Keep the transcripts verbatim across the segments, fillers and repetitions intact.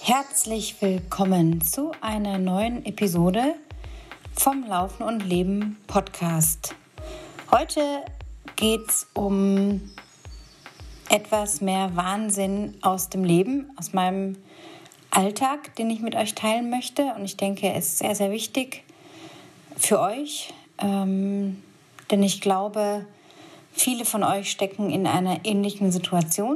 Herzlich willkommen zu einer neuen Episode vom Laufen und Leben Podcast. Heute geht es um etwas mehr Wahnsinn aus dem Leben, aus meinem Alltag, den ich mit euch teilen möchte. Und ich denke, es ist sehr, sehr wichtig für euch, ähm, denn ich glaube, viele von euch stecken in einer ähnlichen Situation.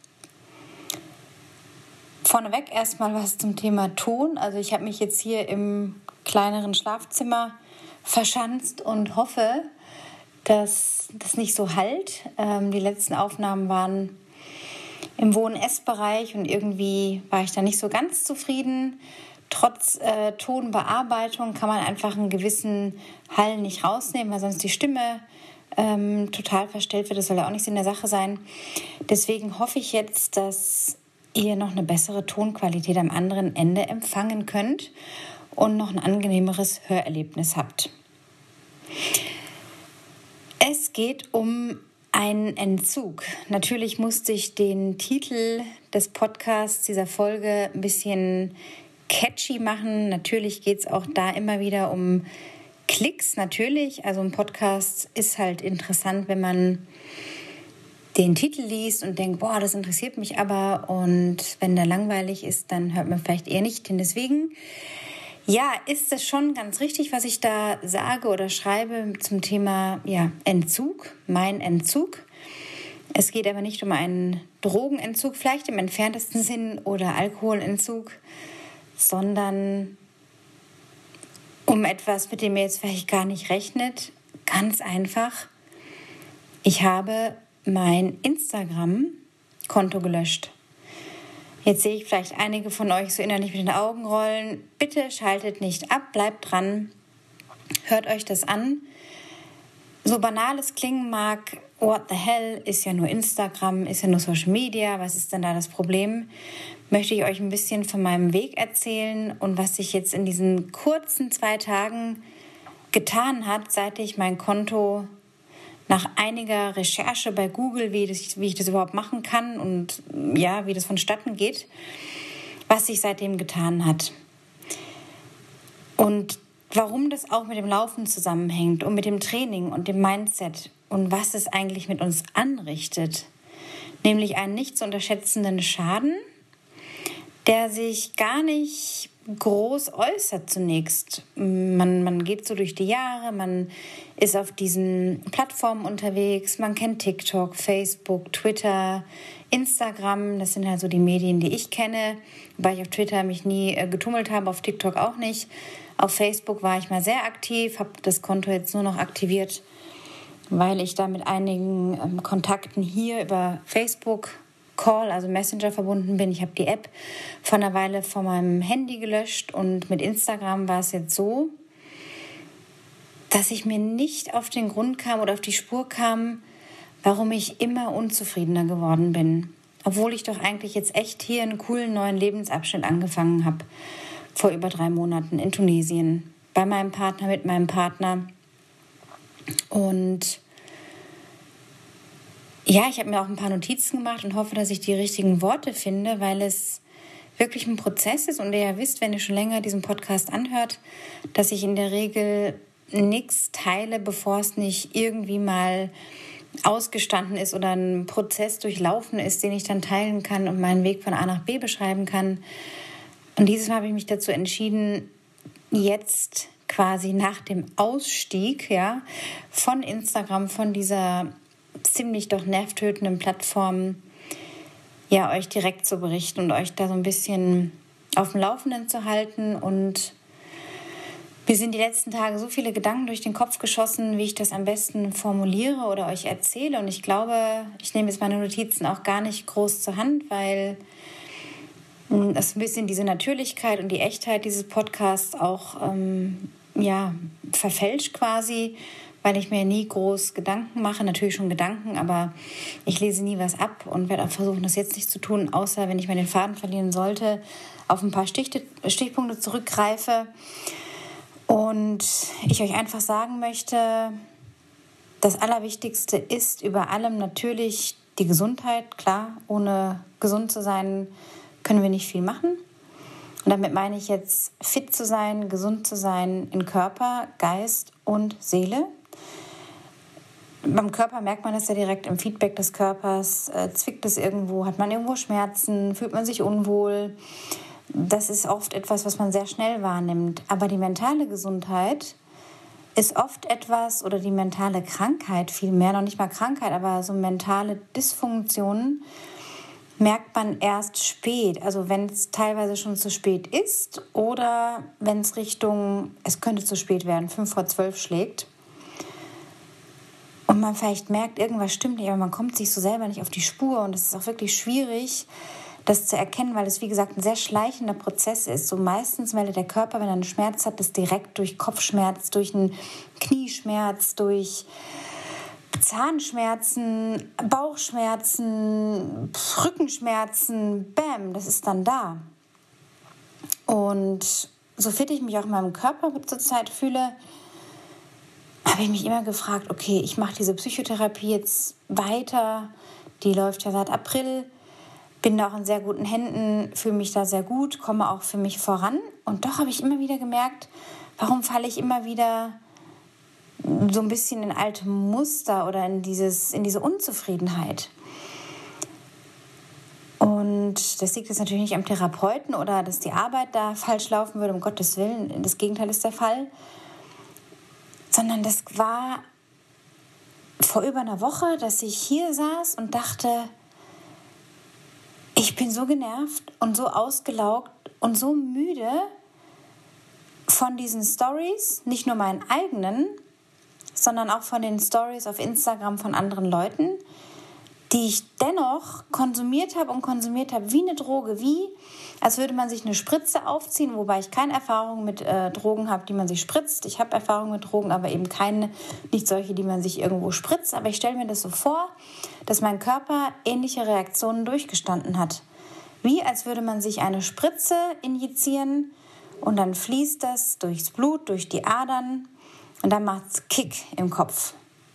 Vorneweg erstmal was zum Thema Ton. Also ich habe mich jetzt hier im kleineren Schlafzimmer verschanzt und hoffe, dass das nicht so hallt. Ähm, die letzten Aufnahmen waren im Wohn-Ess-Bereich und irgendwie war ich da nicht so ganz zufrieden. Trotz äh, Tonbearbeitung kann man einfach einen gewissen Hall nicht rausnehmen, weil sonst die Stimme ähm, total verstellt wird. Das soll ja auch nicht Sinn der Sache sein. Deswegen hoffe ich jetzt, dass ihr noch eine bessere Tonqualität am anderen Ende empfangen könnt und noch ein angenehmeres Hörerlebnis habt. Es geht um einen Entzug. Natürlich musste ich den Titel des Podcasts dieser Folge ein bisschen catchy machen. Natürlich geht es auch da immer wieder um Klicks, natürlich. Also ein Podcast ist halt interessant, wenn man den Titel liest und denkt, boah, das interessiert mich aber. Und wenn der langweilig ist, dann hört man vielleicht eher nicht hin. Deswegen, ja, ist es schon ganz richtig, was ich da sage oder schreibe zum Thema ja, Entzug, mein Entzug. Es geht aber nicht um einen Drogenentzug, vielleicht im entferntesten Sinn, oder Alkoholentzug, sondern um etwas, mit dem ihr jetzt vielleicht gar nicht rechnet. Ganz einfach, ich habe mein Instagram-Konto gelöscht. Jetzt sehe ich vielleicht einige von euch so innerlich mit den Augen rollen. Bitte schaltet nicht ab, bleibt dran, hört euch das an. So banal es klingen mag, what the hell, ist ja nur Instagram, ist ja nur Social Media, was ist denn da das Problem? Möchte ich euch ein bisschen von meinem Weg erzählen und was sich jetzt in diesen kurzen zwei Tagen getan hat, seit ich mein Konto nach einiger Recherche bei Google, wie, das, wie ich das überhaupt machen kann und ja, wie das vonstatten geht, was sich seitdem getan hat. Und warum das auch mit dem Laufen zusammenhängt und mit dem Training und dem Mindset und was es eigentlich mit uns anrichtet. Nämlich einen nicht zu unterschätzenden Schaden, der sich gar nicht groß äußert zunächst. Man, man geht so durch die Jahre, man ist auf diesen Plattformen unterwegs, man kennt TikTok, Facebook, Twitter, Instagram, das sind halt so die Medien, die ich kenne, wobei ich auf Twitter mich nie äh, getummelt habe, auf TikTok auch nicht. Auf Facebook war ich mal sehr aktiv, habe das Konto jetzt nur noch aktiviert, weil ich da mit einigen ähm, Kontakten hier über Facebook Call, also Messenger, verbunden bin. Ich habe die App vor einer Weile von meinem Handy gelöscht und mit Instagram war es jetzt so, dass ich mir nicht auf den Grund kam oder auf die Spur kam, warum ich immer unzufriedener geworden bin. Obwohl ich doch eigentlich jetzt echt hier einen coolen neuen Lebensabschnitt angefangen habe, vor über drei Monaten in Tunesien, bei meinem Partner, mit meinem Partner. Und ja, ich habe mir auch ein paar Notizen gemacht und hoffe, dass ich die richtigen Worte finde, weil es wirklich ein Prozess ist und ihr ja wisst, wenn ihr schon länger diesen Podcast anhört, dass ich in der Regel nichts teile, bevor es nicht irgendwie mal ausgestanden ist oder ein Prozess durchlaufen ist, den ich dann teilen kann und meinen Weg von A nach B beschreiben kann. Und dieses Mal habe ich mich dazu entschieden, jetzt quasi nach dem Ausstieg ja, von Instagram, von dieser ziemlich doch nervtötenden Plattform, ja, euch direkt zu berichten und euch da so ein bisschen auf dem Laufenden zu halten. Und mir sind die letzten Tage so viele Gedanken durch den Kopf geschossen, wie ich das am besten formuliere oder euch erzähle. Und ich glaube, ich nehme jetzt meine Notizen auch gar nicht groß zur Hand, weil das ein bisschen diese Natürlichkeit und die Echtheit dieses Podcasts auch ähm, ja, verfälscht quasi, weil ich mir nie groß Gedanken mache, natürlich schon Gedanken, aber ich lese nie was ab und werde auch versuchen, das jetzt nicht zu tun, außer wenn ich mal den Faden verlieren sollte, auf ein paar Stich- Stichpunkte zurückgreife. Und ich euch einfach sagen möchte, das Allerwichtigste ist über allem natürlich die Gesundheit. Klar, ohne gesund zu sein, können wir nicht viel machen. Und damit meine ich jetzt fit zu sein, gesund zu sein in Körper, Geist und Seele. Beim Körper merkt man das ja direkt im Feedback des Körpers. Äh, zwickt es irgendwo? Hat man irgendwo Schmerzen? Fühlt man sich unwohl? Das ist oft etwas, was man sehr schnell wahrnimmt. Aber die mentale Gesundheit ist oft etwas, oder die mentale Krankheit vielmehr, noch nicht mal Krankheit, aber so mentale Dysfunktionen, merkt man erst spät. Also wenn es teilweise schon zu spät ist oder wenn es Richtung, es könnte zu spät werden, fünf vor zwölf schlägt. Und man vielleicht merkt, irgendwas stimmt nicht, aber man kommt sich so selber nicht auf die Spur. Und es ist auch wirklich schwierig, das zu erkennen, weil es, wie gesagt, ein sehr schleichender Prozess ist. So meistens meldet der Körper, wenn er einen Schmerz hat, das direkt durch Kopfschmerz, durch einen Knieschmerz, durch Zahnschmerzen, Bauchschmerzen, Rückenschmerzen, bam, das ist dann da. Und so fit ich mich auch in meinem Körper zurzeit fühle, habe ich mich immer gefragt, okay, ich mache diese Psychotherapie jetzt weiter, die läuft ja seit April, bin da auch in sehr guten Händen, fühle mich da sehr gut, komme auch für mich voran. Und doch habe ich immer wieder gemerkt, warum falle ich immer wieder so ein bisschen in alte Muster oder in, dieses, in diese Unzufriedenheit. Und das liegt jetzt natürlich nicht am Therapeuten oder dass die Arbeit da falsch laufen würde, um Gottes Willen, das Gegenteil ist der Fall. Sondern das war vor über einer Woche, dass ich hier saß und dachte, ich bin so genervt und so ausgelaugt und so müde von diesen Stories, nicht nur meinen eigenen, sondern auch von den Stories auf Instagram von anderen Leuten, die ich dennoch konsumiert habe und konsumiert habe wie eine Droge, wie als würde man sich eine Spritze aufziehen, wobei ich keine Erfahrung mit äh, Drogen habe, die man sich spritzt. Ich habe Erfahrung mit Drogen, aber eben keine, nicht solche, die man sich irgendwo spritzt. Aber ich stelle mir das so vor, dass mein Körper ähnliche Reaktionen durchgestanden hat. Wie als würde man sich eine Spritze injizieren und dann fließt das durchs Blut, durch die Adern und dann macht es Kick im Kopf.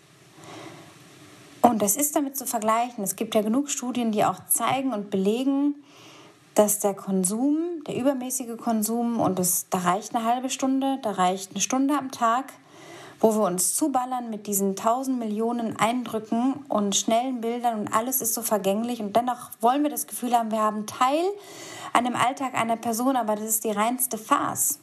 Und das ist damit zu vergleichen. Es gibt ja genug Studien, die auch zeigen und belegen, dass der Konsum, der übermäßige Konsum, und das, da reicht eine halbe Stunde, da reicht eine Stunde am Tag, wo wir uns zuballern mit diesen tausend Millionen Eindrücken und schnellen Bildern und alles ist so vergänglich und dennoch wollen wir das Gefühl haben, wir haben Teil an dem Alltag einer Person, aber das ist die reinste Farce.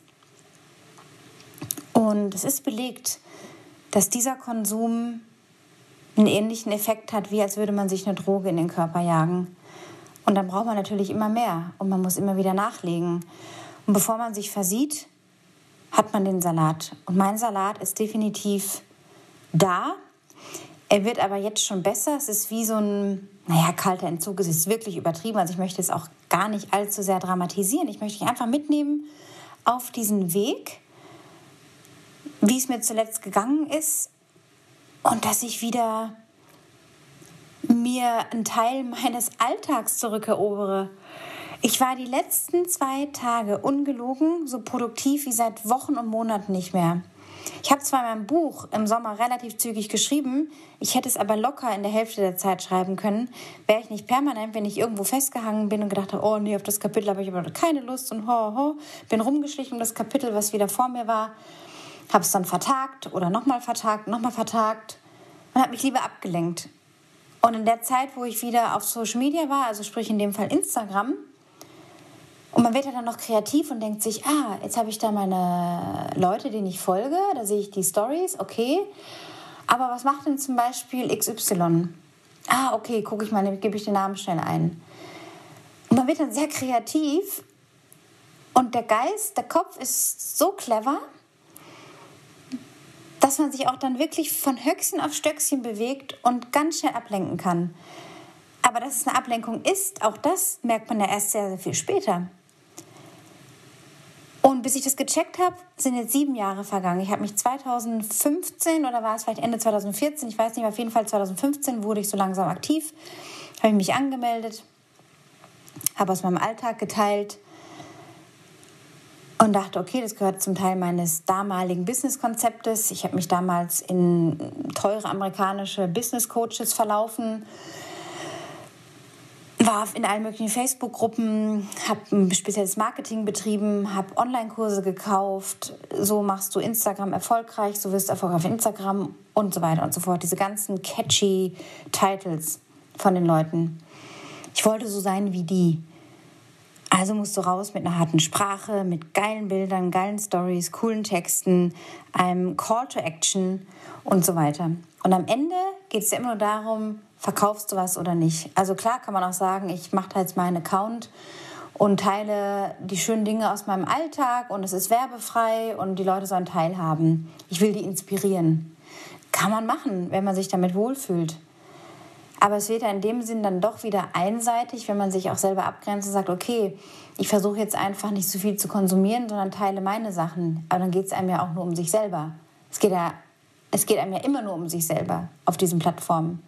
Und es ist belegt, dass dieser Konsum einen ähnlichen Effekt hat, wie als würde man sich eine Droge in den Körper jagen. Und dann braucht man natürlich immer mehr und man muss immer wieder nachlegen. Und bevor man sich versieht, hat man den Salat. Und mein Salat ist definitiv da. Er wird aber jetzt schon besser. Es ist wie so ein, naja, kalter Entzug. Es ist wirklich übertrieben. Also ich möchte es auch gar nicht allzu sehr dramatisieren. Ich möchte dich einfach mitnehmen auf diesen Weg, wie es mir zuletzt gegangen ist und dass ich wieder mir einen Teil meines Alltags zurückerobere. Ich war die letzten zwei Tage ungelogen so produktiv wie seit Wochen und Monaten nicht mehr. Ich habe zwar mein Buch im Sommer relativ zügig geschrieben, ich hätte es aber locker in der Hälfte der Zeit schreiben können, wäre ich nicht permanent, wenn ich irgendwo festgehangen bin und gedacht habe, oh nee, auf das Kapitel habe ich aber keine Lust und ho, ho, bin rumgeschlichen um das Kapitel, was wieder vor mir war, habe es dann vertagt oder nochmal vertagt, nochmal vertagt und habe mich lieber abgelenkt. Und in der Zeit, wo ich wieder auf Social Media war, also sprich in dem Fall Instagram, und man wird ja dann noch kreativ und denkt sich, ah, jetzt habe ich da meine Leute, denen ich folge, da sehe ich die Stories, okay, aber was macht denn zum Beispiel X Y? Ah, okay, gucke ich mal, gebe ich den Namen schnell ein. Und man wird dann sehr kreativ und der Geist, der Kopf ist so clever, dass man sich auch dann wirklich von Höchstchen auf Stöckchen bewegt und ganz schnell ablenken kann. Aber dass es eine Ablenkung ist, auch das merkt man ja erst sehr, sehr viel später. Und bis ich das gecheckt habe, sind jetzt sieben Jahre vergangen. Ich habe mich zwanzig fünfzehn oder war es vielleicht Ende zwanzig vierzehn, ich weiß nicht, auf jeden Fall zwanzig fünfzehn wurde ich so langsam aktiv, habe ich mich angemeldet, habe aus meinem Alltag geteilt und dachte, okay, das gehört zum Teil meines damaligen Business-Konzeptes. Ich habe mich damals in teure amerikanische Business-Coaches verlaufen, war in allen möglichen Facebook-Gruppen, habe ein spezielles Marketing betrieben, habe Online-Kurse gekauft. So machst du Instagram erfolgreich, so wirst du erfolgreich auf Instagram und so weiter und so fort. Diese ganzen catchy Titles von den Leuten. Ich wollte so sein wie die. Also musst du raus mit einer harten Sprache, mit geilen Bildern, geilen Stories, coolen Texten, einem Call to Action und so weiter. Und am Ende geht es ja immer nur darum, verkaufst du was oder nicht. Also klar kann man auch sagen, ich mache da jetzt meinen Account und teile die schönen Dinge aus meinem Alltag und es ist werbefrei und die Leute sollen teilhaben. Ich will die inspirieren. Kann man machen, wenn man sich damit wohlfühlt. Aber es wird ja in dem Sinn dann doch wieder einseitig, wenn man sich auch selber abgrenzt und sagt, okay, ich versuche jetzt einfach nicht so viel zu konsumieren, sondern teile meine Sachen. Aber dann geht es einem ja auch nur um sich selber. Es geht ja, es geht einem ja immer nur um sich selber auf diesen Plattformen.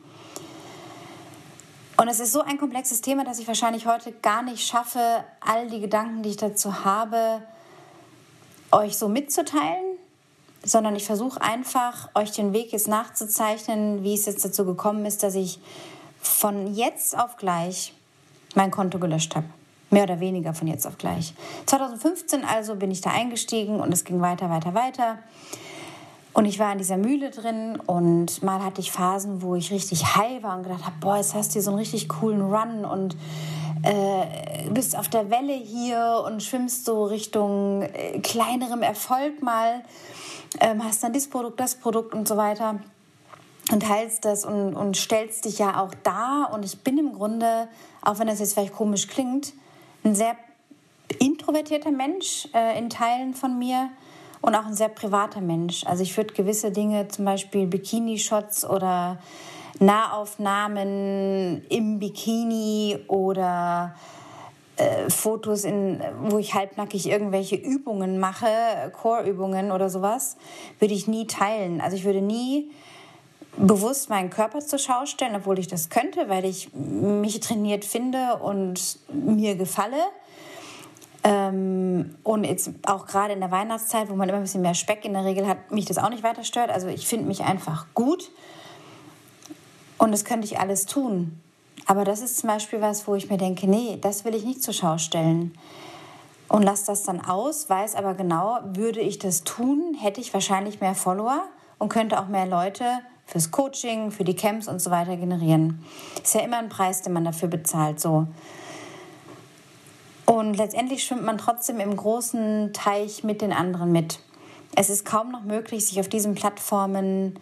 Und es ist so ein komplexes Thema, dass ich wahrscheinlich heute gar nicht schaffe, all die Gedanken, die ich dazu habe, euch so mitzuteilen, sondern ich versuche einfach, euch den Weg jetzt nachzuzeichnen, wie es jetzt dazu gekommen ist, dass ich von jetzt auf gleich mein Konto gelöscht habe. Mehr oder weniger von jetzt auf gleich. zwanzig fünfzehn also bin ich da eingestiegen und es ging weiter, weiter, weiter. Und ich war in dieser Mühle drin und mal hatte ich Phasen, wo ich richtig high war und gedacht habe, boah, jetzt hast du hier so einen richtig coolen Run und äh, bist auf der Welle hier und schwimmst so Richtung äh, kleinerem Erfolg mal. Ähm, hast dann das Produkt, das Produkt und so weiter und teilst das und, und stellst dich ja auch dar. Und ich bin im Grunde, auch wenn das jetzt vielleicht komisch klingt, ein sehr introvertierter Mensch äh, in Teilen von mir und auch ein sehr privater Mensch. Also ich würde gewisse Dinge, zum Beispiel Bikini-Shots oder Nahaufnahmen im Bikini oder Äh, Fotos, in, wo ich halbnackig irgendwelche Übungen mache, Core-Übungen oder sowas, würde ich nie teilen. Also ich würde nie bewusst meinen Körper zur Schau stellen, obwohl ich das könnte, weil ich mich trainiert finde und mir gefalle. Ähm, und jetzt auch gerade in der Weihnachtszeit, wo man immer ein bisschen mehr Speck in der Regel hat, mich das auch nicht weiter stört. Also ich finde mich einfach gut und das könnte ich alles tun. Aber das ist zum Beispiel was, wo ich mir denke, nee, das will ich nicht zur Schau stellen. Und lasse das dann aus, weiß aber genau, würde ich das tun, hätte ich wahrscheinlich mehr Follower und könnte auch mehr Leute fürs Coaching, für die Camps und so weiter generieren. Ist ja immer ein Preis, den man dafür bezahlt, so. Und letztendlich schwimmt man trotzdem im großen Teich mit den anderen mit. Es ist kaum noch möglich, sich auf diesen Plattformen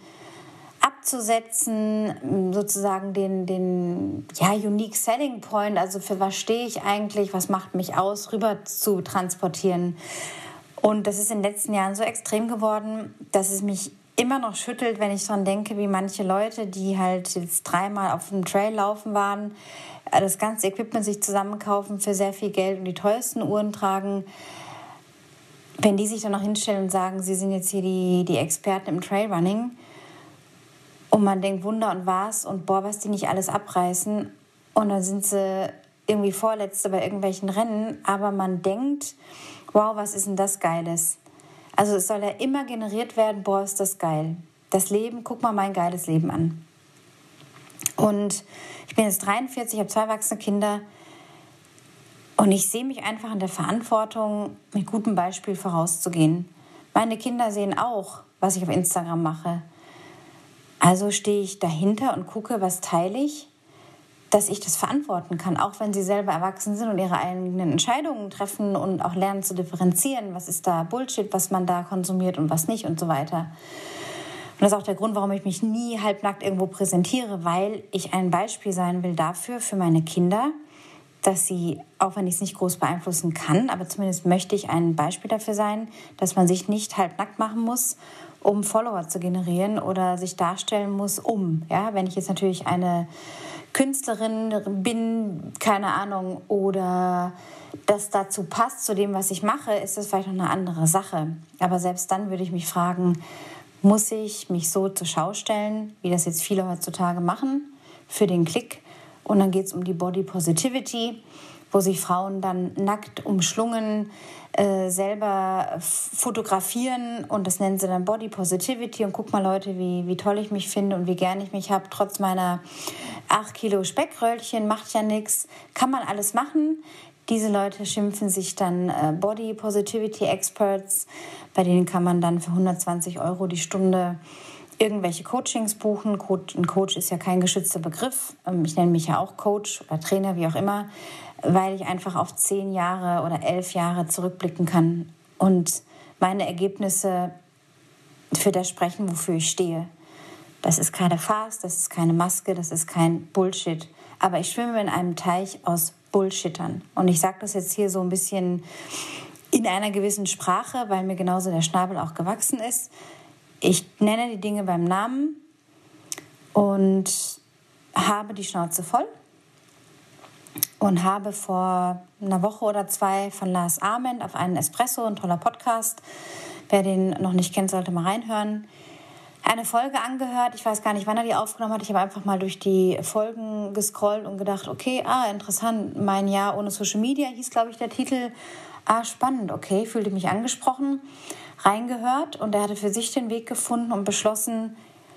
abzusetzen, sozusagen den, den ja, Unique Selling Point, also für was stehe ich eigentlich, was macht mich aus, rüber zu transportieren. Und das ist in den letzten Jahren so extrem geworden, dass es mich immer noch schüttelt, wenn ich daran denke, wie manche Leute, die halt jetzt dreimal auf dem Trail laufen waren, das ganze Equipment sich zusammenkaufen für sehr viel Geld und die teuersten Uhren tragen, wenn die sich dann noch hinstellen und sagen, sie sind jetzt hier die, die Experten im Trailrunning, und man denkt, Wunder und was und boah, was die nicht alles abreißen. Und dann sind sie irgendwie Vorletzte bei irgendwelchen Rennen. Aber man denkt, wow, was ist denn das Geiles? Also es soll ja immer generiert werden, boah, ist das geil. Das Leben, guck mal mein geiles Leben an. Und ich bin jetzt dreiundvierzig, habe zwei erwachsene Kinder. Und ich sehe mich einfach in der Verantwortung, mit gutem Beispiel vorauszugehen. Meine Kinder sehen auch, was ich auf Instagram mache. Also stehe ich dahinter und gucke, was teile ich, dass ich das verantworten kann, auch wenn sie selber erwachsen sind und ihre eigenen Entscheidungen treffen und auch lernen zu differenzieren, was ist da Bullshit, was man da konsumiert und was nicht und so weiter. Und das ist auch der Grund, warum ich mich nie halbnackt irgendwo präsentiere, weil ich ein Beispiel sein will dafür, für meine Kinder, dass sie, auch wenn ich es nicht groß beeinflussen kann, aber zumindest möchte ich ein Beispiel dafür sein, dass man sich nicht halbnackt machen muss, um Follower zu generieren oder sich darstellen muss, um. Ja, wenn ich jetzt natürlich eine Künstlerin bin, keine Ahnung, oder das dazu passt, zu dem, was ich mache, ist das vielleicht noch eine andere Sache. Aber selbst dann würde ich mich fragen, muss ich mich so zur Schau stellen, wie das jetzt viele heutzutage machen, für den Klick? Und dann geht es um die Body Positivity, wo sich Frauen dann nackt umschlungen äh, selber fotografieren und das nennen sie dann Body Positivity und guck mal Leute, wie, wie toll ich mich finde und wie gern ich mich habe, trotz meiner acht Kilo Speckröllchen, macht ja nichts, kann man alles machen. Diese Leute schimpfen sich dann äh, Body Positivity Experts, bei denen kann man dann für hundertzwanzig Euro die Stunde irgendwelche Coachings buchen. Ein Coach ist ja kein geschützter Begriff. Ich nenne mich ja auch Coach oder Trainer, wie auch immer, weil ich einfach auf zehn Jahre oder elf Jahre zurückblicken kann und meine Ergebnisse für das sprechen, wofür ich stehe. Das ist keine Farce, das ist keine Maske, das ist kein Bullshit. Aber ich schwimme in einem Teich aus Bullshittern. Und ich sage das jetzt hier so ein bisschen in einer gewissen Sprache, weil mir genauso der Schnabel auch gewachsen ist. Ich nenne die Dinge beim Namen und habe die Schnauze voll und habe vor einer Woche oder zwei von Lars Ament auf einen Espresso, ein toller Podcast, wer den noch nicht kennt, sollte mal reinhören, eine Folge angehört. Ich weiß gar nicht, wann er die aufgenommen hat. Ich habe einfach mal durch die Folgen gescrollt und gedacht, okay, ah, interessant, mein Jahr ohne Social Media hieß, glaube ich, der Titel. Ah, spannend, okay, fühlte mich angesprochen, reingehört und er hatte für sich den Weg gefunden und beschlossen,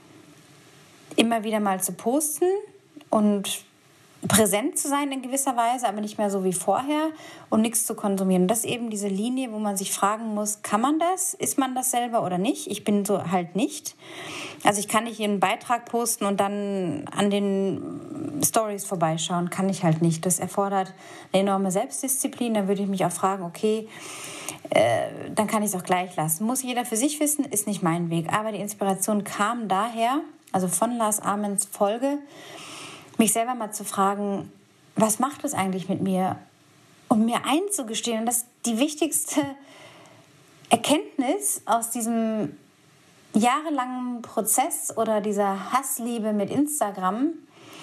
immer wieder mal zu posten und präsent zu sein in gewisser Weise, aber nicht mehr so wie vorher und nichts zu konsumieren. Und das ist eben diese Linie, wo man sich fragen muss, kann man das? Ist man das selber oder nicht? Ich bin so halt nicht. Also ich kann nicht einen Beitrag posten und dann an den Stories vorbeischauen. Kann ich halt nicht. Das erfordert eine enorme Selbstdisziplin. Da würde ich mich auch fragen, okay, äh, dann kann ich es auch gleich lassen. Muss jeder für sich wissen, ist nicht mein Weg. Aber die Inspiration kam daher, also von Lars Amens Folge, mich selber mal zu fragen, was macht es eigentlich mit mir? Und mir einzugestehen, und das ist die wichtigste Erkenntnis aus diesem jahrelangen Prozess oder dieser Hassliebe mit Instagram,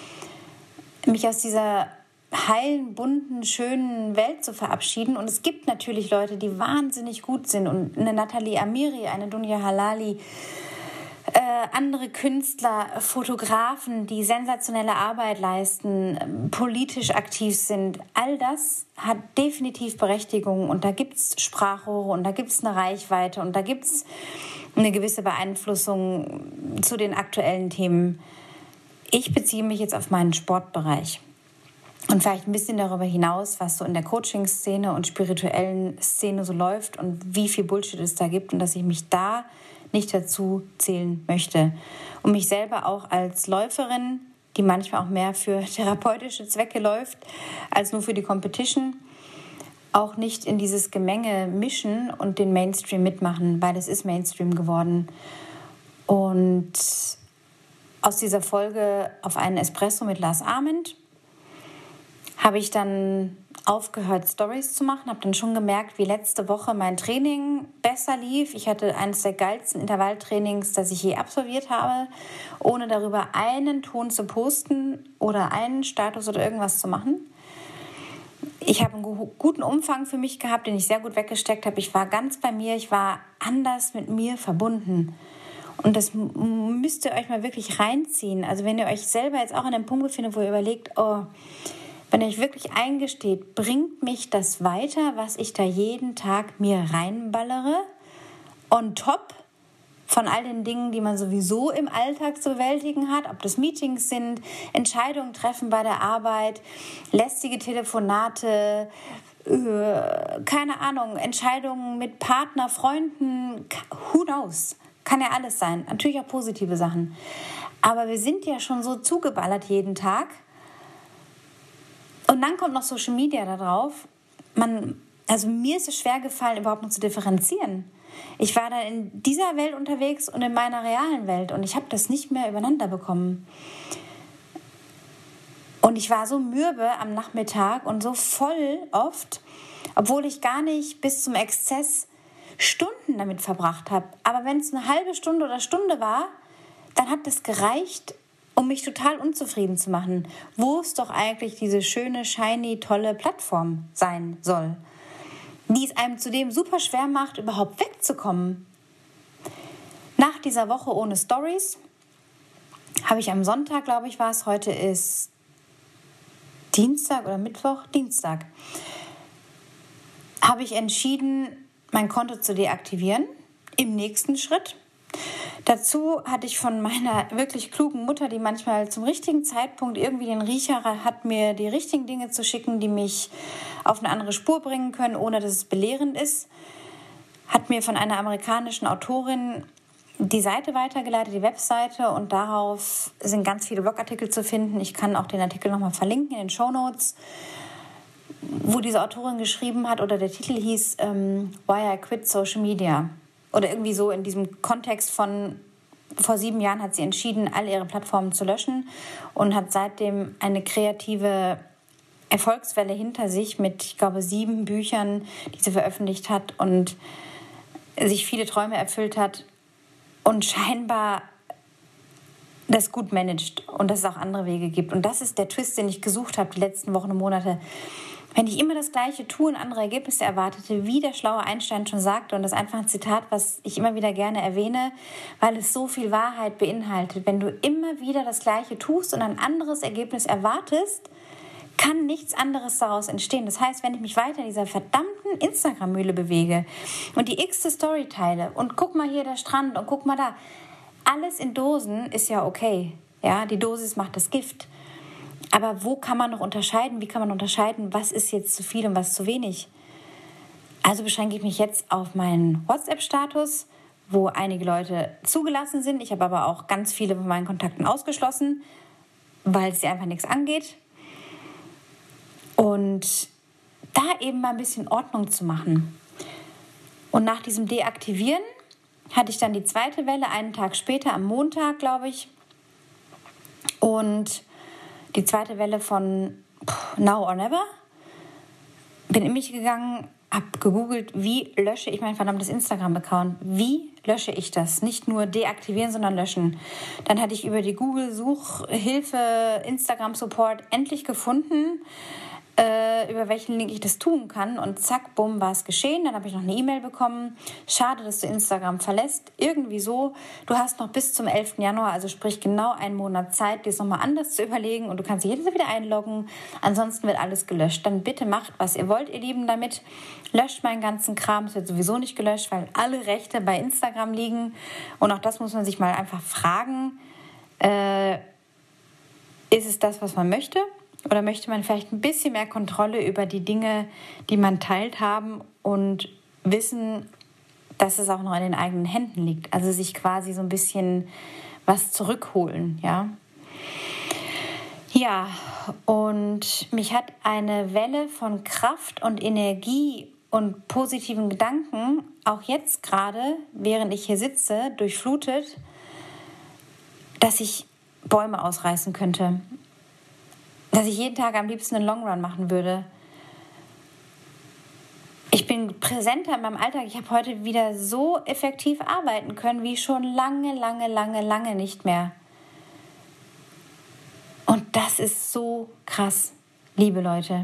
mich aus dieser heilen, bunten, schönen Welt zu verabschieden. Und es gibt natürlich Leute, die wahnsinnig gut sind. Und eine Nathalie Amiri, eine Dunja Halali, Äh, andere Künstler, Fotografen, die sensationelle Arbeit leisten, äh, politisch aktiv sind, all das hat definitiv Berechtigung und da gibt es Sprachrohre und da gibt es eine Reichweite und da gibt es eine gewisse Beeinflussung zu den aktuellen Themen. Ich beziehe mich jetzt auf meinen Sportbereich und vielleicht ein bisschen darüber hinaus, was so in der Coaching-Szene und spirituellen Szene so läuft und wie viel Bullshit es da gibt und dass ich mich da nicht dazu zählen möchte. Und mich selber auch als Läuferin, die manchmal auch mehr für therapeutische Zwecke läuft, als nur für die Competition, auch nicht in dieses Gemenge mischen und den Mainstream mitmachen, weil es ist Mainstream geworden. Und aus dieser Folge auf einen Espresso mit Lars Ament habe ich dann aufgehört, Stories zu machen, habe dann schon gemerkt, wie letzte Woche mein Training besser lief. Ich hatte eines der geilsten Intervalltrainings, das ich je absolviert habe, ohne darüber einen Ton zu posten oder einen Status oder irgendwas zu machen. Ich habe einen guten Umfang für mich gehabt, den ich sehr gut weggesteckt habe. Ich war ganz bei mir, ich war anders mit mir verbunden. Und das müsst ihr euch mal wirklich reinziehen. Also wenn ihr euch selber jetzt auch an einem Punkt befindet, wo ihr überlegt, oh, wenn ihr euch wirklich eingesteht, bringt mich das weiter, was ich da jeden Tag mir reinballere, on top von all den Dingen, die man sowieso im Alltag zu bewältigen hat, ob das Meetings sind, Entscheidungen treffen bei der Arbeit, lästige Telefonate, äh, keine Ahnung, Entscheidungen mit Partner, Freunden, who knows, kann ja alles sein, natürlich auch positive Sachen. Aber wir sind ja schon so zugeballert jeden Tag. Und dann kommt noch Social Media da drauf. Man, also mir ist es schwer gefallen, überhaupt noch zu differenzieren. Ich war dann in dieser Welt unterwegs und in meiner realen Welt und ich habe das nicht mehr übereinander bekommen. Und ich war so mürbe am Nachmittag und so voll oft, obwohl ich gar nicht bis zum Exzess Stunden damit verbracht habe. Aber wenn es eine halbe Stunde oder Stunde war, dann hat das gereicht, um mich total unzufrieden zu machen, wo es doch eigentlich diese schöne, shiny, tolle Plattform sein soll, die es einem zudem super schwer macht, überhaupt wegzukommen. Nach dieser Woche ohne Stories habe ich am Sonntag, glaube ich, war es, heute ist Dienstag oder Mittwoch, Dienstag, habe ich entschieden, mein Konto zu deaktivieren im nächsten Schritt. Dazu hatte ich von meiner wirklich klugen Mutter, die manchmal zum richtigen Zeitpunkt irgendwie den Riecher hat, mir die richtigen Dinge zu schicken, die mich auf eine andere Spur bringen können, ohne dass es belehrend ist, hat mir von einer amerikanischen Autorin die Seite weitergeleitet, die Webseite, und darauf sind ganz viele Blogartikel zu finden. Ich kann auch den Artikel nochmal verlinken in den Shownotes, wo diese Autorin geschrieben hat, oder der Titel hieß ähm, Why I Quit Social Media. Oder irgendwie so in diesem Kontext von, vor sieben Jahren hat sie entschieden, all ihre Plattformen zu löschen und hat seitdem eine kreative Erfolgswelle hinter sich mit, ich glaube, sieben Büchern, die sie veröffentlicht hat und sich viele Träume erfüllt hat und scheinbar das gut managt und dass es auch andere Wege gibt. Und das ist der Twist, den ich gesucht habe die letzten Wochen und Monate. Wenn ich immer das Gleiche tue und andere Ergebnisse erwartete, wie der schlaue Einstein schon sagte, und das ist einfach ein Zitat, was ich immer wieder gerne erwähne, weil es so viel Wahrheit beinhaltet. Wenn du immer wieder das Gleiche tust und ein anderes Ergebnis erwartest, kann nichts anderes daraus entstehen. Das heißt, wenn ich mich weiter in dieser verdammten Instagram-Mühle bewege und die x-te Story teile und guck mal hier der Strand und guck mal da, alles in Dosen ist ja okay. Ja, die Dosis macht das Gift. Aber wo kann man noch unterscheiden? Wie kann man unterscheiden, was ist jetzt zu viel und was zu wenig? Also beschränke ich mich jetzt auf meinen WhatsApp-Status, wo einige Leute zugelassen sind. Ich habe aber auch ganz viele von meinen Kontakten ausgeschlossen, weil es sie einfach nichts angeht. Und da eben mal ein bisschen Ordnung zu machen. Und nach diesem Deaktivieren hatte ich dann die zweite Welle, einen Tag später, am Montag, glaube ich. Und die zweite Welle von Now or Never. Bin in mich gegangen, habe gegoogelt, wie lösche ich mein verdammtes Instagram-Account? Wie lösche ich das? Nicht nur deaktivieren, sondern löschen. Dann hatte ich über die Google-Suchhilfe Instagram-Support endlich gefunden, äh, über welchen Link ich das tun kann. Und zack, bumm, war es geschehen. Dann habe ich noch eine E-Mail bekommen. Schade, dass du Instagram verlässt. Irgendwie so. Du hast noch bis zum elften Januar, also sprich genau einen Monat Zeit, dir es nochmal anders zu überlegen. Und du kannst dich jedes Mal wieder einloggen. Ansonsten wird alles gelöscht. Dann bitte macht, was ihr wollt, ihr Lieben, damit. Löscht meinen ganzen Kram. Es wird sowieso nicht gelöscht, weil alle Rechte bei Instagram liegen. Und auch das muss man sich mal einfach fragen. Äh, ist es das, was man möchte? Oder möchte man vielleicht ein bisschen mehr Kontrolle über die Dinge, die man teilt, haben und wissen, dass es auch noch in den eigenen Händen liegt? Also sich quasi so ein bisschen was zurückholen, ja? Ja, und mich hat eine Welle von Kraft und Energie und positiven Gedanken auch jetzt gerade, während ich hier sitze, durchflutet, dass ich Bäume ausreißen könnte. Dass ich jeden Tag am liebsten einen Long Run machen würde. Ich bin präsenter in meinem Alltag. Ich habe heute wieder so effektiv arbeiten können, wie schon lange, lange, lange, lange nicht mehr. Und das ist so krass, liebe Leute.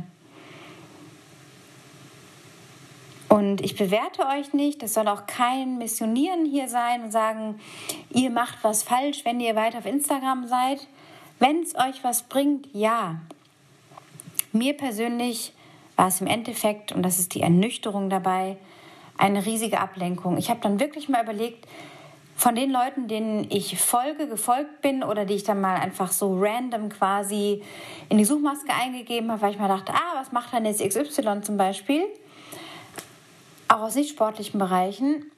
Und ich bewerte euch nicht. Das soll auch kein Missionieren hier sein und sagen, ihr macht was falsch, wenn ihr weiter auf Instagram seid. Wenn es euch was bringt, ja. Mir persönlich war es im Endeffekt, und das ist die Ernüchterung dabei, eine riesige Ablenkung. Ich habe dann wirklich mal überlegt, von den Leuten, denen ich folge, gefolgt bin oder die ich dann mal einfach so random quasi in die Suchmaske eingegeben habe, weil ich mir dachte, ah, was macht denn jetzt X Y zum Beispiel? Auch aus nicht sportlichen Bereichen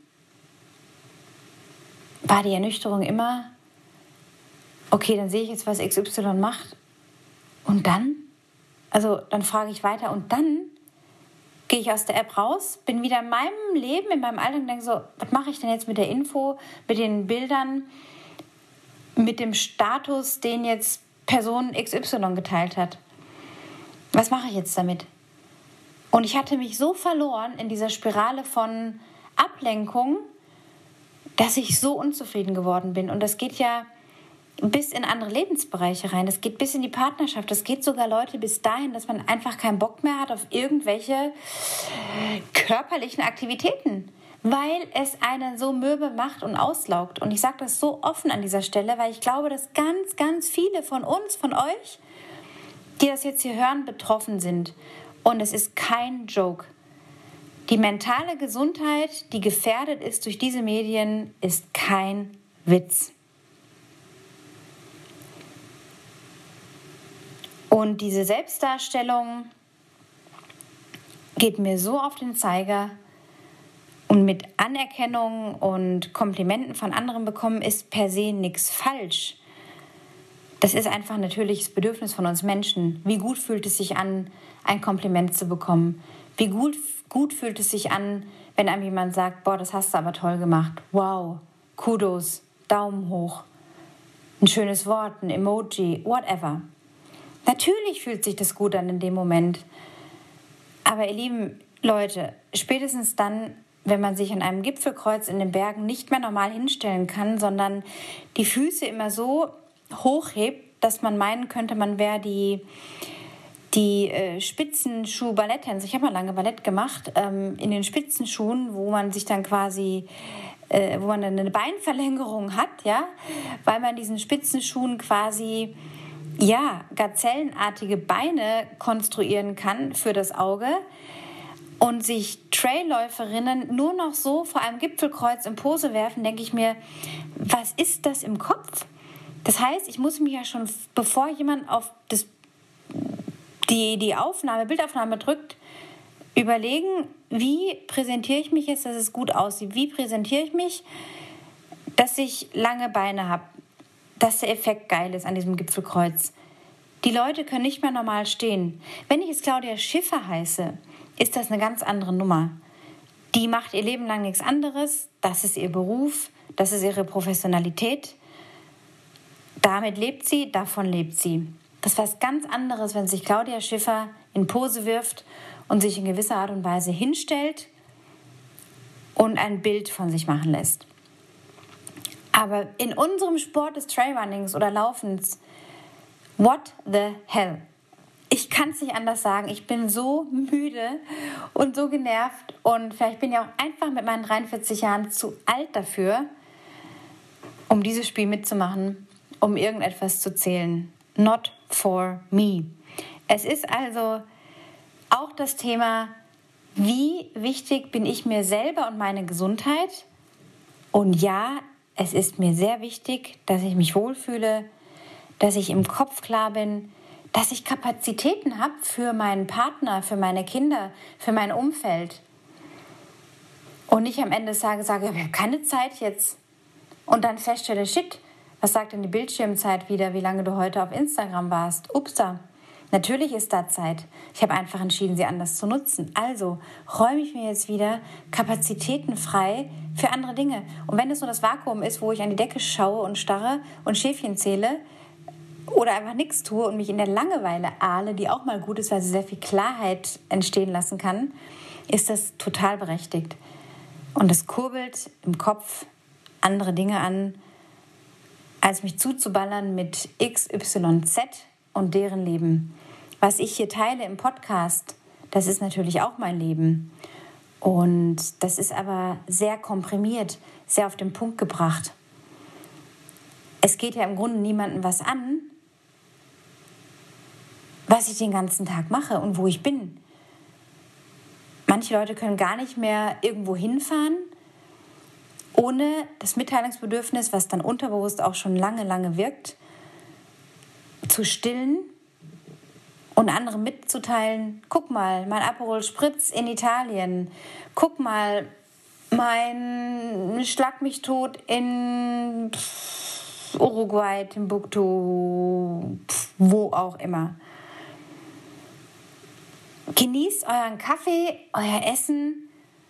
war die Ernüchterung immer, okay, dann sehe ich jetzt, was X Y macht. Und dann? Also dann frage ich weiter und dann gehe ich aus der App raus, bin wieder in meinem Leben, in meinem Alltag und denke so, was mache ich denn jetzt mit der Info, mit den Bildern, mit dem Status, den jetzt Person X Y geteilt hat? Was mache ich jetzt damit? Und ich hatte mich so verloren in dieser Spirale von Ablenkung, dass ich so unzufrieden geworden bin. Und das geht ja bis in andere Lebensbereiche rein. Das geht bis in die Partnerschaft. Das geht sogar Leute bis dahin, dass man einfach keinen Bock mehr hat auf irgendwelche körperlichen Aktivitäten, weil es einen so mürbe macht und auslaugt. Und ich sage das so offen an dieser Stelle, weil ich glaube, dass ganz, ganz viele von uns, von euch, die das jetzt hier hören, betroffen sind. Und es ist kein Joke. Die mentale Gesundheit, die gefährdet ist durch diese Medien, ist kein Witz. Und diese Selbstdarstellung geht mir so auf den Zeiger. Und mit Anerkennung und Komplimenten von anderen bekommen ist per se nichts falsch. Das ist einfach ein natürliches Bedürfnis von uns Menschen. Wie gut fühlt es sich an, ein Kompliment zu bekommen? Wie gut, gut fühlt es sich an, wenn einem jemand sagt, boah, das hast du aber toll gemacht. Wow, Kudos, Daumen hoch, ein schönes Wort, ein Emoji, whatever. Natürlich fühlt sich das gut an in dem Moment. Aber ihr lieben Leute, spätestens dann, wenn man sich an einem Gipfelkreuz in den Bergen nicht mehr normal hinstellen kann, sondern die Füße immer so hochhebt, dass man meinen könnte, man wäre die, die äh, Spitzenschuh-Balletttänzer. Ich habe mal lange Ballett gemacht, ähm, in den Spitzenschuhen, wo man sich dann quasi, äh, wo man dann eine Beinverlängerung hat, ja, weil man diesen Spitzenschuhen quasi, ja, gazellenartige Beine konstruieren kann für das Auge. Und sich Trailläuferinnen nur noch so vor einem Gipfelkreuz in Pose werfen, denke ich mir, was ist das im Kopf? Das heißt, ich muss mich ja schon, bevor jemand auf das, die, die Aufnahme, Bildaufnahme drückt, überlegen, wie präsentiere ich mich jetzt, dass es gut aussieht? Wie präsentiere ich mich, dass ich lange Beine habe? Dass der Effekt geil ist an diesem Gipfelkreuz. Die Leute können nicht mehr normal stehen. Wenn ich jetzt Claudia Schiffer heiße, ist das eine ganz andere Nummer. Die macht ihr Leben lang nichts anderes. Das ist ihr Beruf, das ist ihre Professionalität. Damit lebt sie, davon lebt sie. Das ist was ganz anderes, wenn sich Claudia Schiffer in Pose wirft und sich in gewisser Art und Weise hinstellt und ein Bild von sich machen lässt. Aber in unserem Sport des Trailrunnings oder Laufens, what the hell? Ich kann es nicht anders sagen. Ich bin so müde und so genervt. Und vielleicht bin ich auch einfach mit meinen dreiundvierzig Jahren zu alt dafür, um dieses Spiel mitzumachen, um irgendetwas zu zählen. Not for me. Es ist also auch das Thema, wie wichtig bin ich mir selber und meine Gesundheit? Und ja, es ist mir sehr wichtig, dass ich mich wohlfühle, dass ich im Kopf klar bin, dass ich Kapazitäten habe für meinen Partner, für meine Kinder, für mein Umfeld. Und nicht am Ende sage, sage, ich habe keine Zeit jetzt. Und dann feststelle, shit, was sagt denn die Bildschirmzeit wieder, wie lange du heute auf Instagram warst? Upsa, natürlich ist da Zeit. Ich habe einfach entschieden, sie anders zu nutzen. Also räume ich mir jetzt wieder Kapazitäten frei für andere Dinge. Und wenn es nur das Vakuum ist, wo ich an die Decke schaue und starre und Schäfchen zähle, oder einfach nichts tue und mich in der Langeweile ahle, die auch mal gut ist, weil sie sehr viel Klarheit entstehen lassen kann, ist das total berechtigt. Und es kurbelt im Kopf andere Dinge an, als mich zuzuballern mit X Y Z und deren Leben. Was ich hier teile im Podcast, das ist natürlich auch mein Leben. Und das ist aber sehr komprimiert, sehr auf den Punkt gebracht. Es geht ja im Grunde niemandem was an, was ich den ganzen Tag mache und wo ich bin. Manche Leute können gar nicht mehr irgendwo hinfahren, ohne das Mitteilungsbedürfnis, was dann unterbewusst auch schon lange, lange wirkt, zu stillen und anderen mitzuteilen. Guck mal, mein Aperol Spritz in Italien. Guck mal, mein Schlag mich tot in Uruguay, Timbuktu, wo auch immer. Genießt euren Kaffee, euer Essen,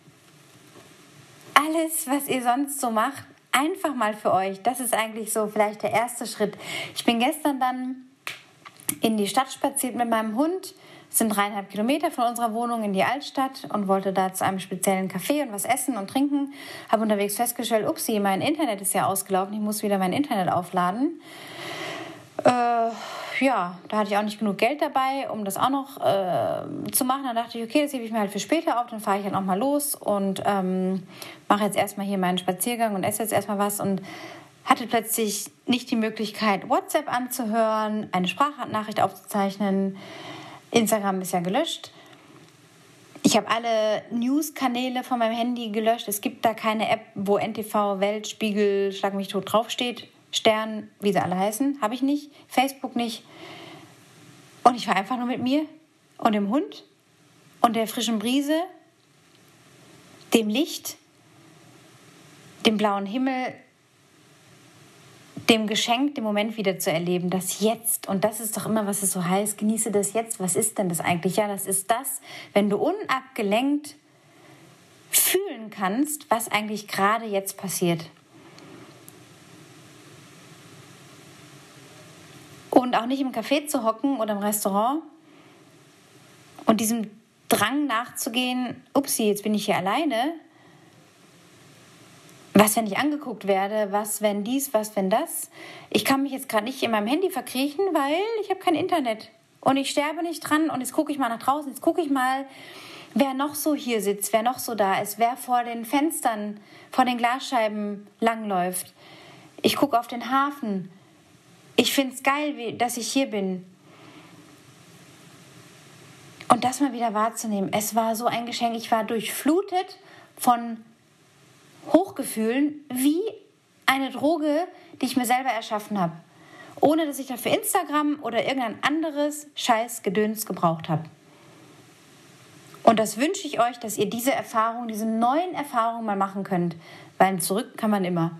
alles, was ihr sonst so macht, einfach mal für euch. Das ist eigentlich so vielleicht der erste Schritt. Ich bin gestern dann in die Stadt spaziert mit meinem Hund. Es sind dreieinhalb Kilometer von unserer Wohnung in die Altstadt und wollte da zu einem speziellen Café und was essen und trinken. Habe unterwegs festgestellt, upsie, mein Internet ist ja ausgelaufen. Ich muss wieder mein Internet aufladen. Äh... Ja, da hatte ich auch nicht genug Geld dabei, um das auch noch äh, zu machen. Dann dachte ich, okay, das hebe ich mir halt für später auf, dann fahre ich halt auch mal los und ähm, mache jetzt erstmal hier meinen Spaziergang und esse jetzt erstmal was. Und hatte plötzlich nicht die Möglichkeit, WhatsApp anzuhören, eine Sprachnachricht aufzuzeichnen. Instagram ist ja gelöscht. Ich habe alle News-Kanäle von meinem Handy gelöscht. Es gibt da keine App, wo N T V, Welt, Spiegel, Schlag mich tot draufsteht. Stern, wie sie alle heißen, habe ich nicht. Facebook nicht. Und ich war einfach nur mit mir und dem Hund und der frischen Brise, dem Licht, dem blauen Himmel, dem Geschenk, den Moment wieder zu erleben, das Jetzt. Und das ist doch immer, was es so heißt, genieße das Jetzt. Was ist denn das eigentlich? Ja, das ist das, wenn du unabgelenkt fühlen kannst, was eigentlich gerade jetzt passiert. Und auch nicht im Café zu hocken oder im Restaurant und diesem Drang nachzugehen, upsi, jetzt bin ich hier alleine. Was, wenn ich angeguckt werde? Was, wenn dies? Was, wenn das? Ich kann mich jetzt gerade nicht in meinem Handy verkriechen, weil ich habe kein Internet. Und ich sterbe nicht dran. Und jetzt gucke ich mal nach draußen. Jetzt gucke ich mal, wer noch so hier sitzt, wer noch so da ist, wer vor den Fenstern, vor den Glasscheiben langläuft. Ich gucke auf den Hafen. Ich finde es geil, wie, dass ich hier bin. Und das mal wieder wahrzunehmen. Es war so ein Geschenk. Ich war durchflutet von Hochgefühlen wie eine Droge, die ich mir selber erschaffen habe. Ohne, dass ich dafür Instagram oder irgendein anderes Scheißgedöns gebraucht habe. Und das wünsche ich euch, dass ihr diese Erfahrung, diese neuen Erfahrungen mal machen könnt. Weil zurück kann man immer.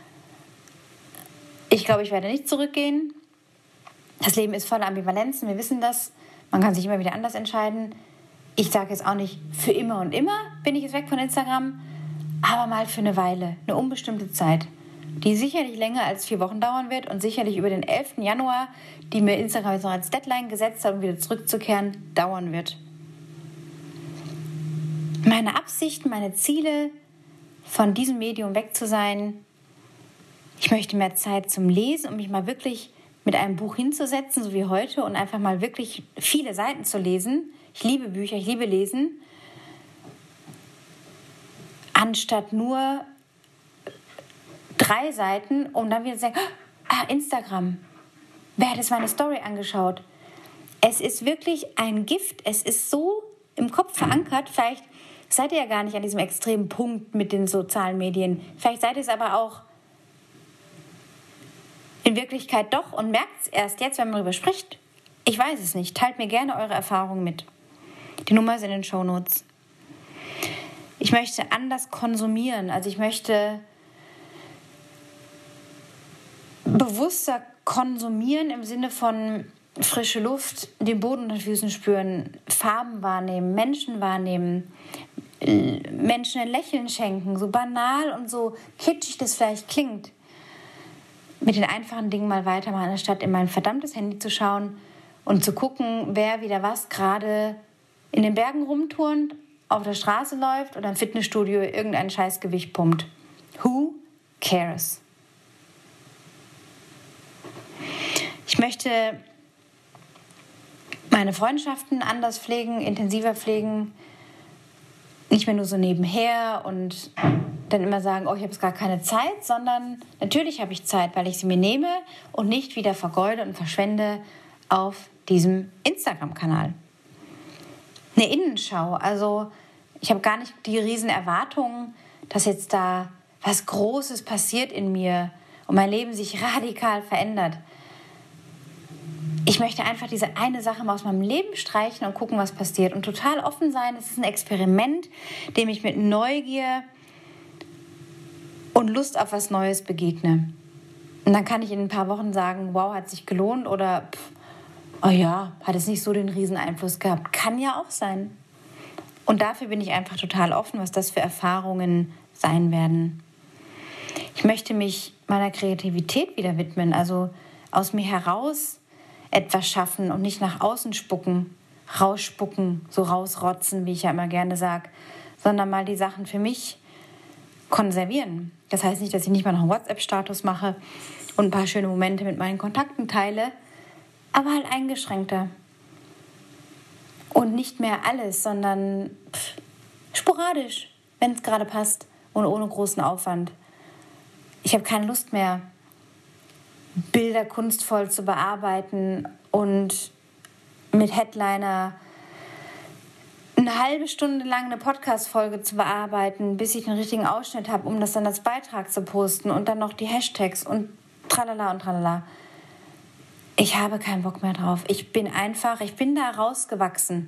Ich glaube, ich werde nicht zurückgehen. Das Leben ist voller Ambivalenzen, wir wissen das. Man kann sich immer wieder anders entscheiden. Ich sage jetzt auch nicht, für immer und immer bin ich jetzt weg von Instagram, aber mal für eine Weile, eine unbestimmte Zeit, die sicherlich länger als vier Wochen dauern wird und sicherlich über den elften Januar, die mir Instagram jetzt noch als Deadline gesetzt hat, um wieder zurückzukehren, dauern wird. Meine Absichten, meine Ziele, von diesem Medium weg zu sein. Ich möchte mehr Zeit zum Lesen, um mich mal wirklich mit einem Buch hinzusetzen, so wie heute, und einfach mal wirklich viele Seiten zu lesen. Ich liebe Bücher, ich liebe Lesen. Anstatt nur drei Seiten, um dann wieder zu sagen, ah, Instagram. Wer hat jetzt meine Story angeschaut? Es ist wirklich ein Gift. Es ist so im Kopf verankert. Vielleicht seid ihr ja gar nicht an diesem extremen Punkt mit den sozialen Medien. Vielleicht seid ihr es aber auch in Wirklichkeit doch und merkt es erst jetzt, wenn man darüber spricht. Ich weiß es nicht. Teilt mir gerne eure Erfahrungen mit. Die Nummer ist in den Shownotes. Ich möchte anders konsumieren. Also ich möchte bewusster konsumieren im Sinne von frische Luft, den Boden unter den Füßen spüren, Farben wahrnehmen, Menschen wahrnehmen, Menschen ein Lächeln schenken, so banal und so kitschig das vielleicht klingt. Mit den einfachen Dingen mal weitermachen, anstatt in mein verdammtes Handy zu schauen und zu gucken, wer wieder was gerade in den Bergen rumturnt, auf der Straße läuft oder im Fitnessstudio irgendein Scheißgewicht pumpt. Who cares? Ich möchte meine Freundschaften anders pflegen, intensiver pflegen, nicht mehr nur so nebenher und dann immer sagen, oh, ich habe jetzt gar keine Zeit, sondern natürlich habe ich Zeit, weil ich sie mir nehme und nicht wieder vergeude und verschwende auf diesem Instagram-Kanal. Eine Innenschau, also ich habe gar nicht die riesen Erwartungen, dass jetzt da was Großes passiert in mir und mein Leben sich radikal verändert. Ich möchte einfach diese eine Sache mal aus meinem Leben streichen und gucken, was passiert. Und total offen sein, es ist ein Experiment, dem ich mit Neugier und Lust auf was Neues begegne. Und dann kann ich in ein paar Wochen sagen, wow, hat sich gelohnt oder pff, oh ja, hat es nicht so den riesen Einfluss gehabt. Kann ja auch sein. Und dafür bin ich einfach total offen, was das für Erfahrungen sein werden. Ich möchte mich meiner Kreativität wieder widmen, also aus mir heraus etwas schaffen und nicht nach außen spucken, rausspucken, so rausrotzen, wie ich ja immer gerne sage, sondern mal die Sachen für mich konservieren. Das heißt nicht, dass ich nicht mal noch einen WhatsApp-Status mache und ein paar schöne Momente mit meinen Kontakten teile, aber halt eingeschränkter. Und nicht mehr alles, sondern pff, sporadisch, wenn es gerade passt und ohne großen Aufwand. Ich habe keine Lust mehr, Bilder kunstvoll zu bearbeiten und mit Headliner eine halbe Stunde lang eine Podcast-Folge zu bearbeiten, bis ich den richtigen Ausschnitt habe, um das dann als Beitrag zu posten und dann noch die Hashtags und tralala und tralala. Ich habe keinen Bock mehr drauf. Ich bin einfach, ich bin da rausgewachsen.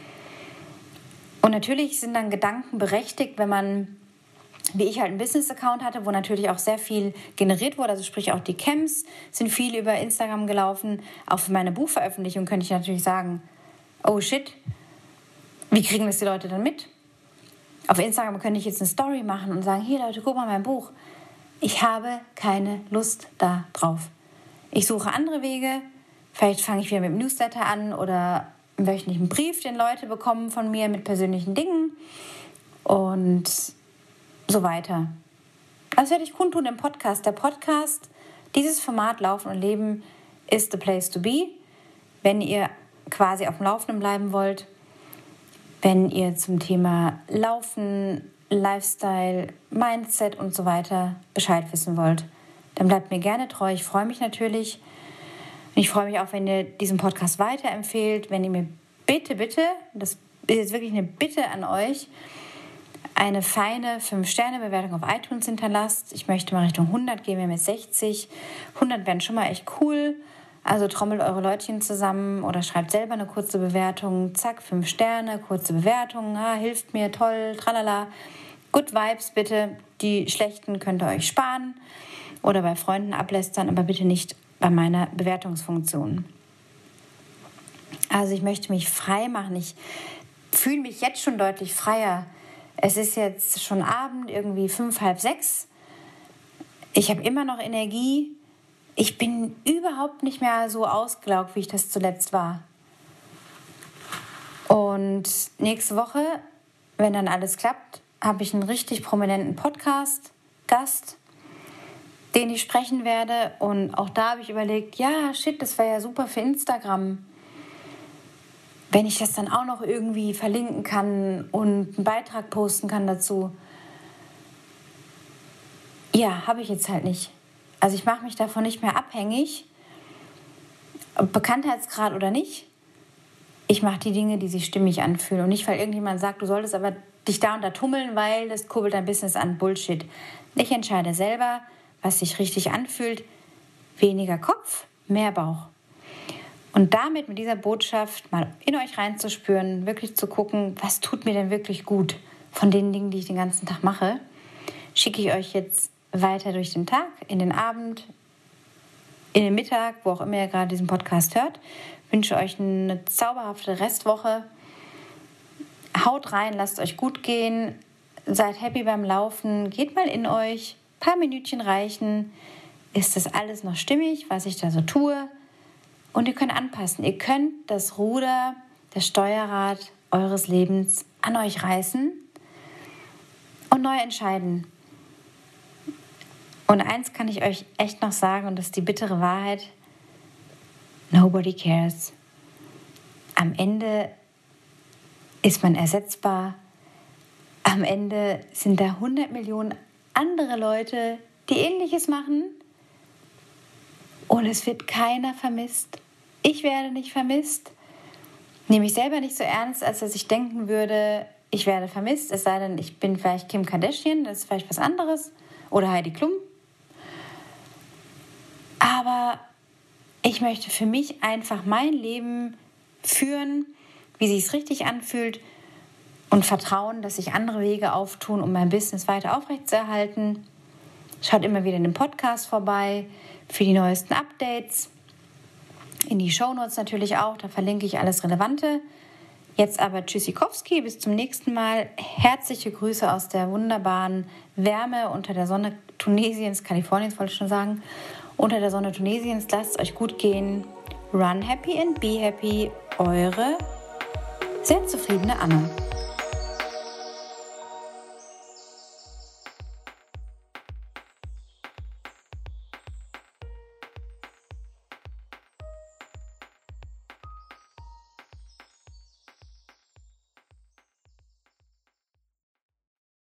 Und natürlich sind dann Gedanken berechtigt, wenn man, wie ich halt einen Business-Account hatte, wo natürlich auch sehr viel generiert wurde, also sprich auch die Camps sind viel über Instagram gelaufen. Auch für meine Buchveröffentlichung könnte ich natürlich sagen, oh shit, wie kriegen das die Leute dann mit? Auf Instagram könnte ich jetzt eine Story machen und sagen, hier Leute, guck mal mein Buch. Ich habe keine Lust da drauf. Ich suche andere Wege. Vielleicht fange ich wieder mit dem Newsletter an oder einen wöchentlichen Brief, den Leute bekommen von mir mit persönlichen Dingen und so weiter. Das werde ich kundtun im Podcast. Der Podcast, dieses Format Laufen und Leben ist the place to be, wenn ihr quasi auf dem Laufenden bleiben wollt, wenn ihr zum Thema Laufen, Lifestyle, Mindset und so weiter Bescheid wissen wollt. Dann bleibt mir gerne treu. Ich freue mich natürlich. Und ich freue mich auch, wenn ihr diesen Podcast weiterempfehlt, wenn ihr mir bitte, bitte, das ist jetzt wirklich eine Bitte an euch, eine feine fünf Sterne Bewertung auf iTunes hinterlasst. Ich möchte mal Richtung hundert gehen, wir haben jetzt sechzig. hundert wären schon mal echt cool. Also trommelt eure Leutchen zusammen oder schreibt selber eine kurze Bewertung. Zack, fünf Sterne, kurze Bewertung. Ah, hilft mir, toll, tralala. Good Vibes bitte. Die schlechten könnt ihr euch sparen oder bei Freunden ablästern, aber bitte nicht bei meiner Bewertungsfunktion. Also ich möchte mich frei machen. Ich fühle mich jetzt schon deutlich freier. Es ist jetzt schon Abend, irgendwie fünf, halb sechs. Ich habe immer noch Energie. Ich bin überhaupt nicht mehr so ausgelaugt, wie ich das zuletzt war. Und nächste Woche, wenn dann alles klappt, habe ich einen richtig prominenten Podcast-Gast, den ich sprechen werde. Und auch da habe ich überlegt, ja, shit, das wäre ja super für Instagram. Wenn ich das dann auch noch irgendwie verlinken kann und einen Beitrag posten kann dazu. Ja, habe ich jetzt halt nicht. Also ich mache mich davon nicht mehr abhängig, Bekanntheitsgrad oder nicht. Ich mache die Dinge, die sich stimmig anfühlen. Und nicht, weil irgendjemand sagt, du solltest aber dich da und da tummeln, weil das kurbelt dein Business an. Bullshit. Ich entscheide selber, was sich richtig anfühlt. Weniger Kopf, mehr Bauch. Und damit, mit dieser Botschaft mal in euch reinzuspüren, wirklich zu gucken, was tut mir denn wirklich gut von den Dingen, die ich den ganzen Tag mache, schicke ich euch jetzt weiter durch den Tag, in den Abend, in den Mittag, wo auch immer ihr gerade diesen Podcast hört. Ich wünsche euch eine zauberhafte Restwoche. Haut rein, lasst euch gut gehen, seid happy beim Laufen, geht mal in euch, ein paar Minütchen reichen. Ist das alles noch stimmig, was ich da so tue? Und ihr könnt anpassen. Ihr könnt das Ruder, das Steuerrad eures Lebens an euch reißen und neu entscheiden. Und eins kann ich euch echt noch sagen, und das ist die bittere Wahrheit: Nobody cares. Am Ende ist man ersetzbar. Am Ende sind da hundert Millionen andere Leute, die Ähnliches machen. Und es wird keiner vermisst. Ich werde nicht vermisst. Nehme ich selber nicht so ernst, als dass ich denken würde, ich werde vermisst. Es sei denn, ich bin vielleicht Kim Kardashian, das ist vielleicht was anderes. Oder Heidi Klum. Aber ich möchte für mich einfach mein Leben führen, wie sich es richtig anfühlt, und vertrauen, dass sich andere Wege auftun, um mein Business weiter aufrechtzuerhalten. Schaut immer wieder in den Podcast vorbei für die neuesten Updates. In die Shownotes natürlich auch, da verlinke ich alles Relevante. Jetzt aber Tschüssikowski, bis zum nächsten Mal. Herzliche Grüße aus der wunderbaren Wärme unter der Sonne Tunesiens, Kaliforniens wollte ich schon sagen. Unter der Sonne Tunesiens, lasst es euch gut gehen. Run happy and be happy. Eure sehr zufriedene Anna.